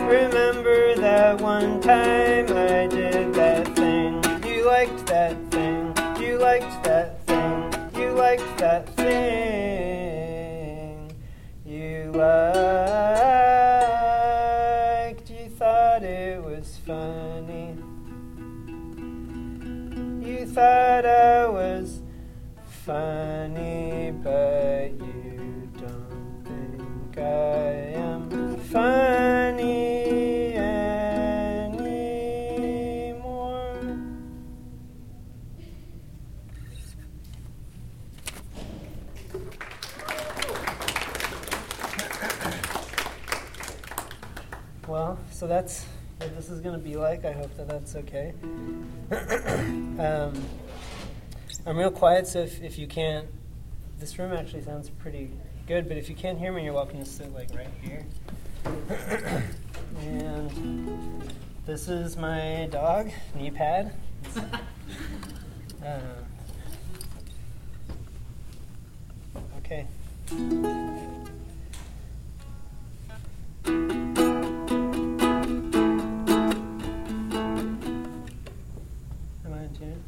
Remember that one time I did that thing. You liked that thing. You liked that thing. You liked that thing. You liked. You thought it was funny. You thought I was funny, but you don't think I am funny anymore. Well, so that's what this is going to be like. I hope that that's okay. I'm real quiet, so if you can't, this room actually sounds pretty good, but if you can't hear me, you're welcome to sit like right here. And this is my dog, knee pad. Okay. Am I in tune?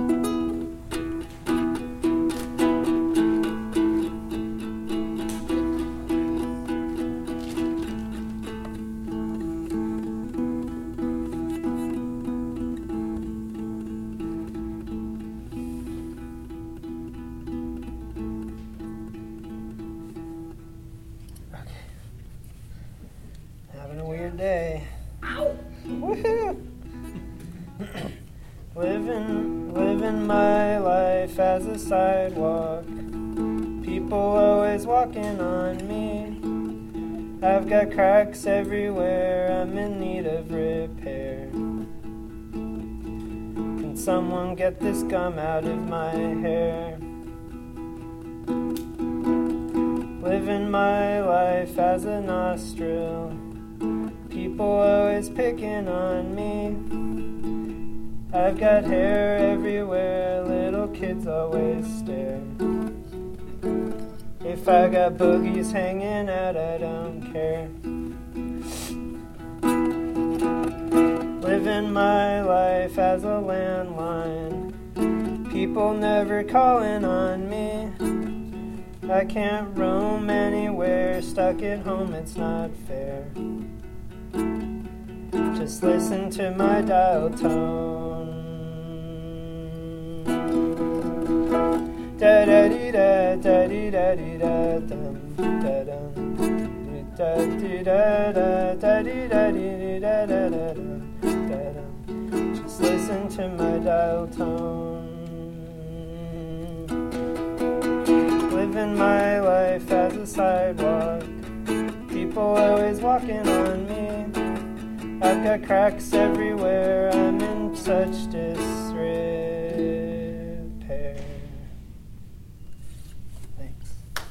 Having a weird day. Ow! Woohoo! Living my life as a sidewalk. People always walking on me. I've got cracks everywhere. I'm in need of repair. Can someone get this gum out of my hair? Living my life as a nostril. People always picking on me. I've got hair everywhere, little kids always stare. If I got boogies hanging out, I don't care. Living my life as a landline. People never calling on me. I can't roam anywhere, stuck at home, it's not fair. Just listen to my dial tone. Da da dee da da dee da dee da dum da dum da dee da da da dee da dee da da da da dum. Just listen to my dial tone. Living my life as a sidewalk. People always walking on me. I've got cracks everywhere. I'm in such disrepair. Thanks.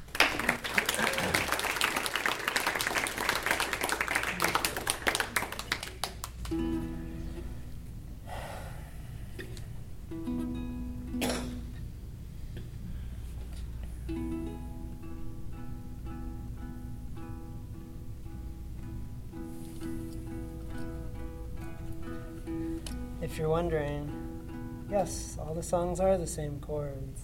If you're wondering, yes, all the songs are the same chords.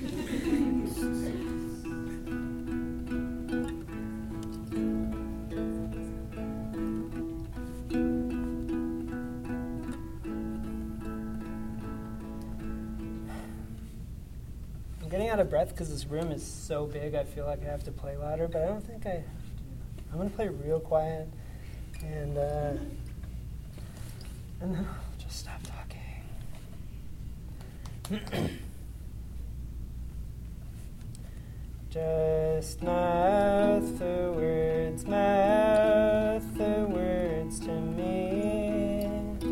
I'm getting out of breath because this room is so big, I feel like I have to play louder, but I don't think I have to. I'm going to play real quiet, and then I'll just stop talking. Just mouth the words to me.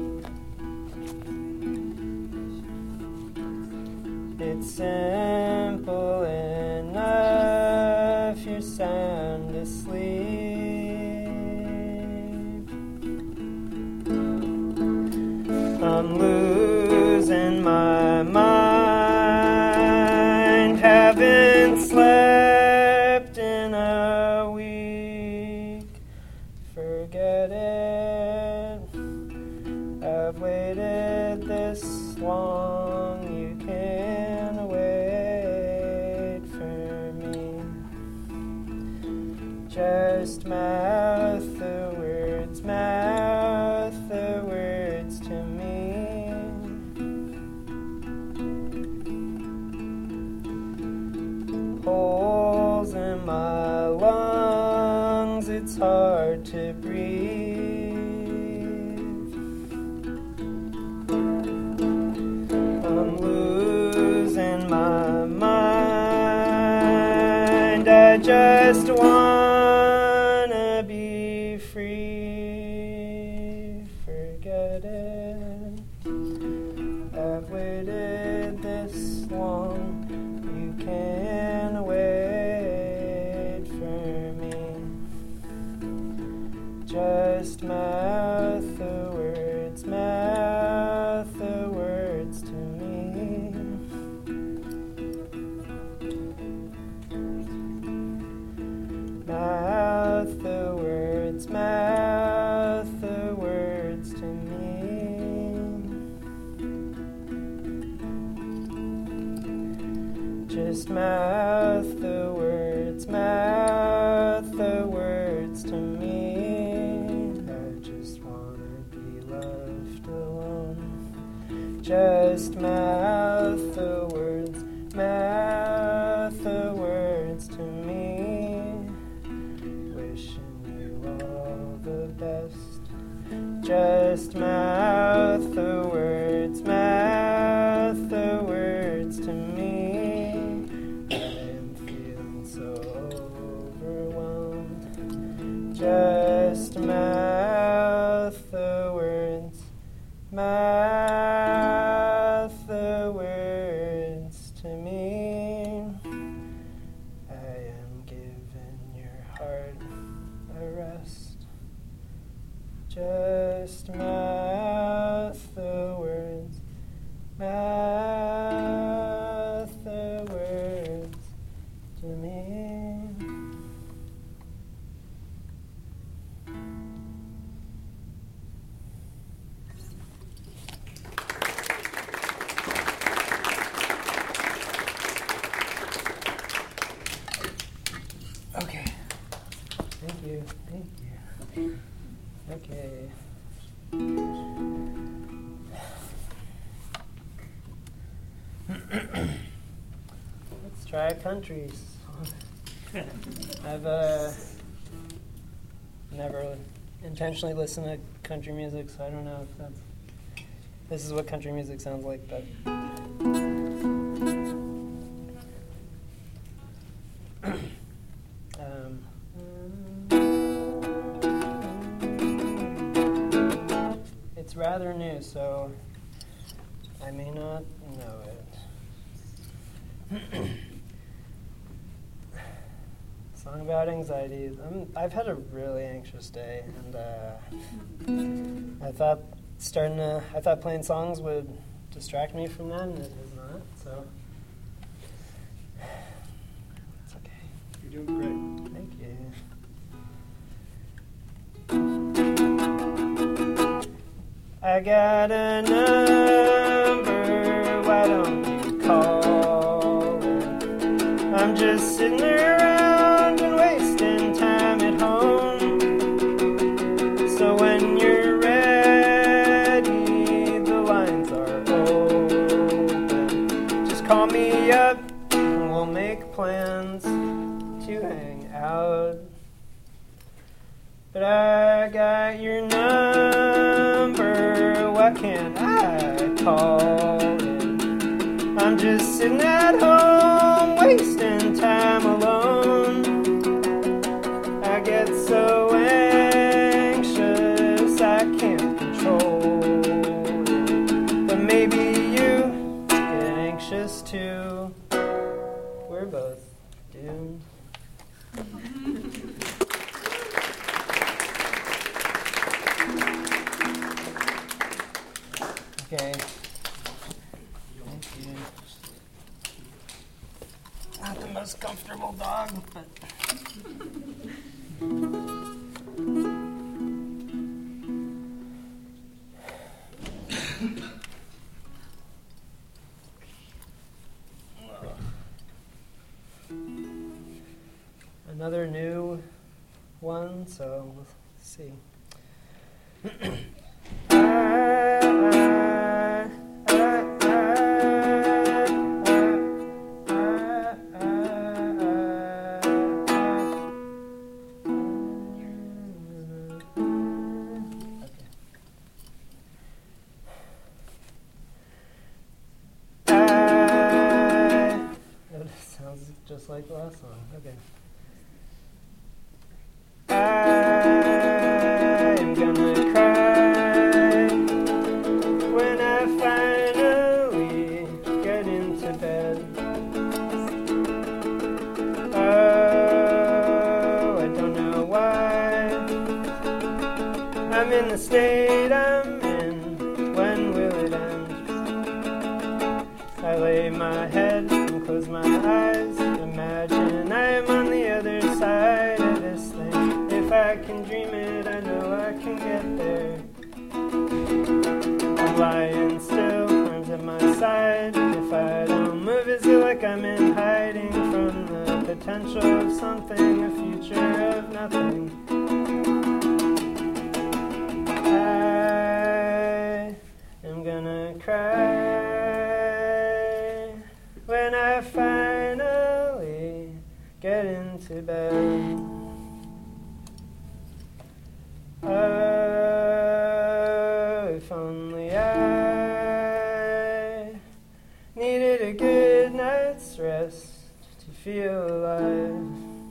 It's simple enough, you're sound asleep. I'm losing my mind, haven't slept in a week. Forget forget it. I've waited this long, you can wait for me. Just mouth the words to me. Holes in my lungs, it's hard to breathe. I'm losing my mind. I just wanna be free. Forget it. I've waited this long. You can wait for me. Just mouth the words to me. Mouth the words to me. Just mouth the words to me. I just wanna be left alone. Just mouth the words to me. Wishing you all the best. Just mouth the words to me. I am feeling so overwhelmed. Just mouth the words to me. I am giving your heart a rest. Just mouth the words to me. Okay. Thank you. Okay. Let's try a country song. I've never intentionally listened to country music, so I don't know if this is what country music sounds like, but it's rather new, so I may not know it. Song about anxiety. I've had a really anxious day, and I thought playing songs would distract me from that, and it has not. So it's okay. You're doing great. Thank you. I got a number. Why don't you call it? I'm just sitting around and wasting time at home. So when you're ready, the lines are open. Just call me up and we'll make plans to hang out. But I got your number. Why can't I call it? I'm just sitting at home, wasting time alone. I get so anxious, I can't control it. But maybe you get anxious too. We're both doomed. Okay. Thank you. Not the most comfortable dog, but so we'll see. Sounds just like the last song. Okay. I'm gonna cry when I finally get into bed. Oh, I don't know why I'm in the state I'm in. When will it end? I lay my head and close my eyes. Imagine I'm on the other side of this thing. If I can dream it, I know I can get there. I'm lying still, arms at my side. If I don't move, is it like I'm in hiding from the potential of something, a future of nothing? I am gonna cry when I finally get into bed. Oh, if only I needed a good night's rest to feel alive.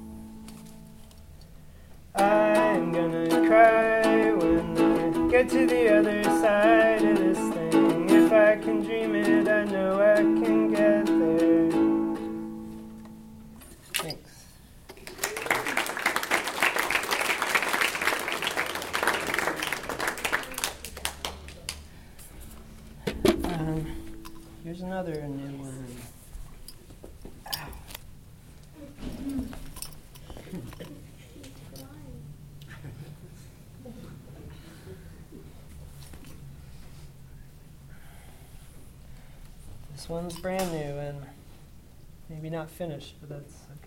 I'm gonna cry when I get to the other side of this thing. If I can dream it, I know I can get there. Thanks. Here's another new one. Ow. This one's brand new and maybe not finished, but that's okay.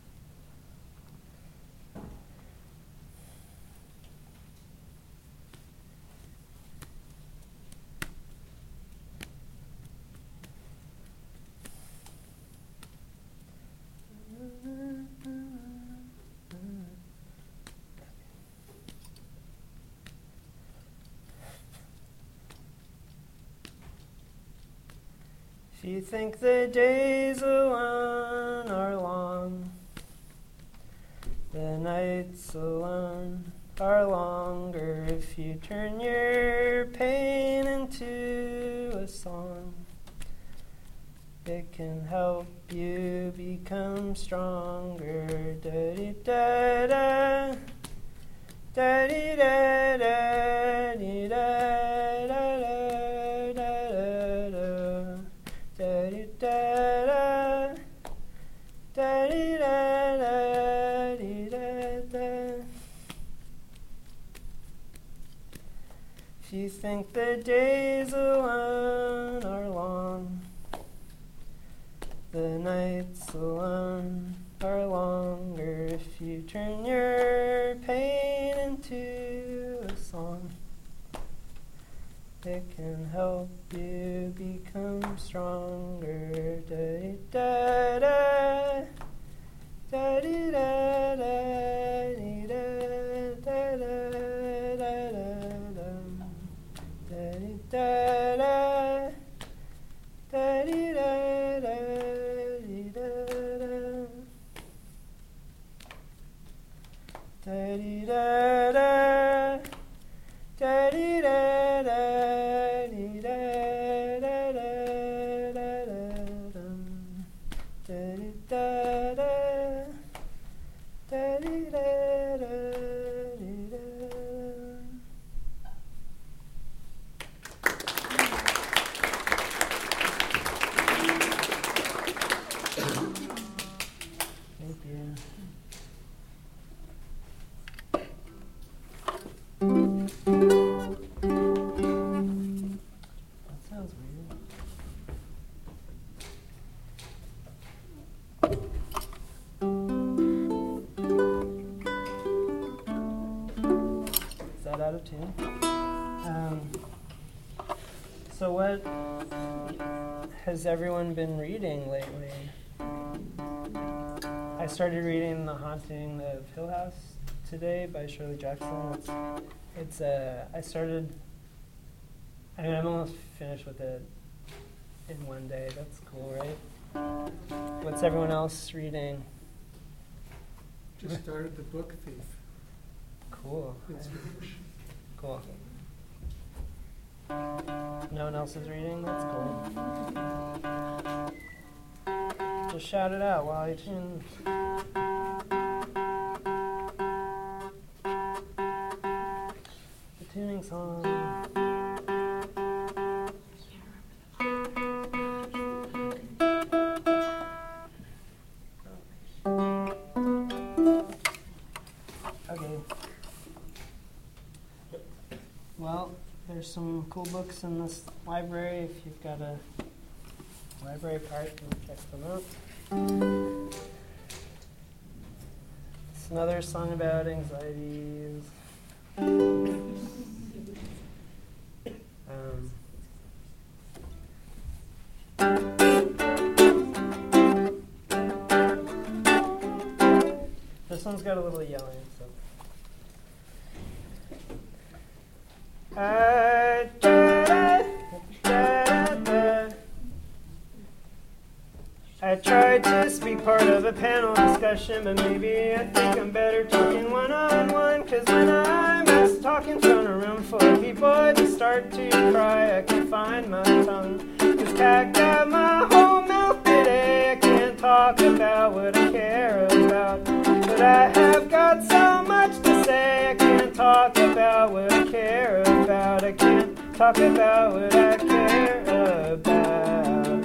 If you think the days alone are long, the nights alone are longer. If you turn your pain into a song, it can help you become stronger. Da-dee-da-da, da-dee-da-da, dee-da-da-da. Da-dee-da-da, da-dee-da-da, dee-da-da. If you think the days alone are long, the nights alone are longer. If you turn your pain into a song, it can help you become stronger. Da-dee-da-da, da-dee-da-da, dee-da-da-da-da-da, da-dee-da-da, da-dee-da-da, dee-da-da, da-dee-da-da, da-dee-da-da. Thank you. So what has everyone been reading lately? I started reading The Haunting of Hill House today by Shirley Jackson. I'm almost finished with it in one day. That's cool, right? What's everyone else reading? Just started The Book Thief. Cool. It's British. Cool. No one else is reading? That's cool. Just shout it out while you tune. The tuning song. Okay. Well, there's some cool books in this library. If you've got a library card, you can check them out. It's another song about anxieties. This one's got a little yelling, so. I tried to speak part of a panel discussion, but maybe I think I'm better talking one-on-one. Cause when I'm asked to talk in front of a room full of people, I just start to cry. I can't find my tongue. Cause Cat got my whole mouth today. I can't talk about what I care about. But I have got so much to say. I can't talk about what I care about. I can't talk about what I care about.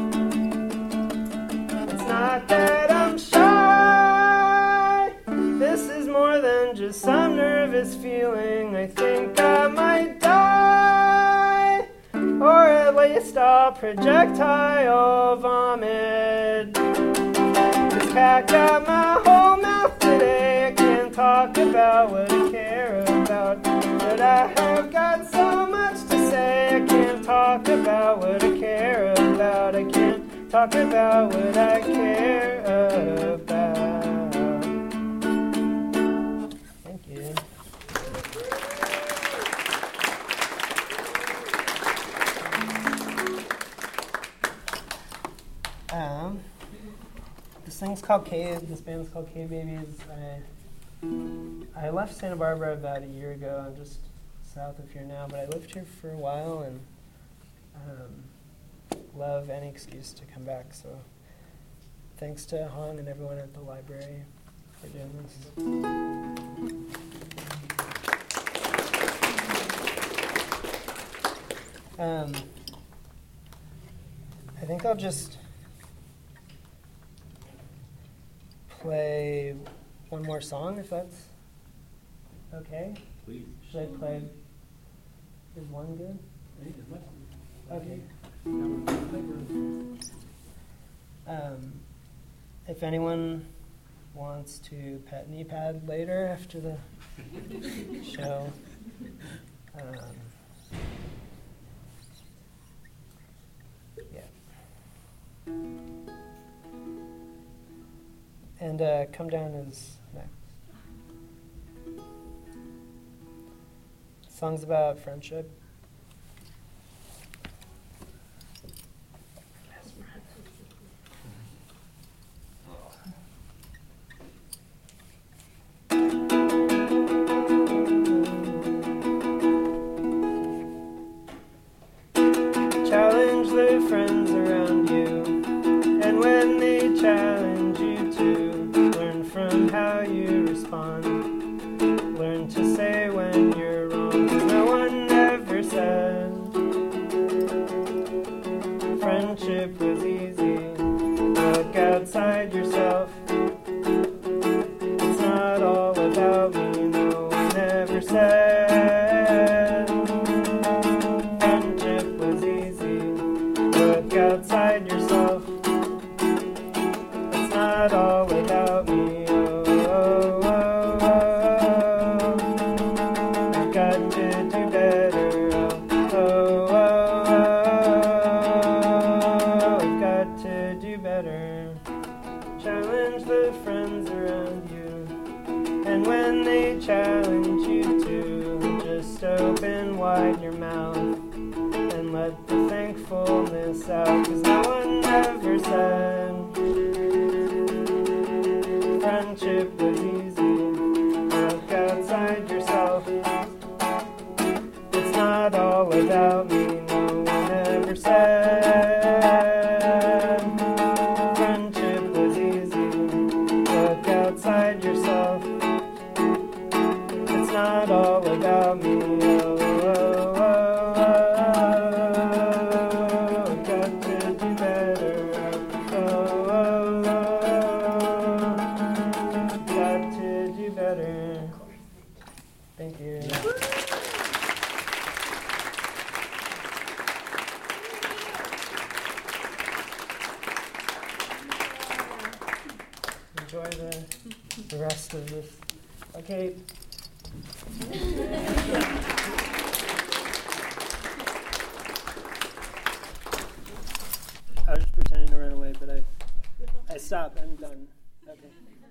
It's not that I'm shy. This is more than just some nervous feeling. I think I might die, or at least I'll projectile vomit. This cat got my whole mouth today. I can't talk about what I care about, but I have got so much to say. I can't talk about what I care about. I can't talk about what I care about. Thank you. This thing's called Cave. This band's called Cave Babies. I left Santa Barbara about a year ago. I'm just south of here now, but I lived here for a while and love any excuse to come back. So thanks to Hong and everyone at the library for doing this. I think I'll just play one more song, if that's okay. Please. Should I play? Is one good? Okay. If anyone wants to pet knee pad later after the show, yeah. And Come Down is next. Song's about friendship. Challenge the friends around you, and when they challenge you to, learn from how you respond. Learn to say when you're wrong. No one ever Just open wide your mouth and let the thankfulness out, 'cause no one ever said friendship was easy. Look outside yourself. It's not all about me, no one ever said friendship was easy. Look outside yourself. It's not all about me. Oh, oh, oh, oh. Got to do better. Oh, oh, oh. Got to do better. Thank you. Enjoy the rest of this. Okay. I was just pretending to run away, but I stopped. I'm done. Okay.